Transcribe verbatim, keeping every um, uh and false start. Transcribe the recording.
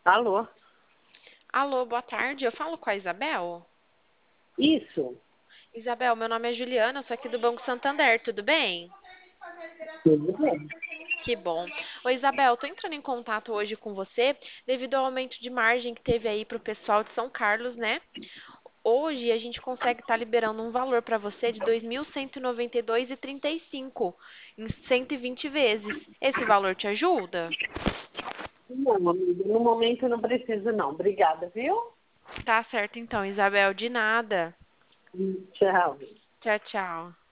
Alô? Alô, boa tarde. Eu falo com a Isabel? Isso, Isabel, meu nome é Juliana, eu sou aqui do Banco Santander, tudo bem? tudo bem. Que bom. Oi, Isabel, tô entrando em contato hoje com você devido ao aumento de margem que teve aí para o pessoal de São Carlos, né? Hoje a gente consegue estar liberando um valor para você de dois mil cento e noventa e dois e trinta e cinco em cento e vinte vezes. Esse valor te ajuda? Não, amiga, no momento não preciso não. Obrigada, viu? Tá certo então, Isabel, de nada. Tchau. Tchau, tchau.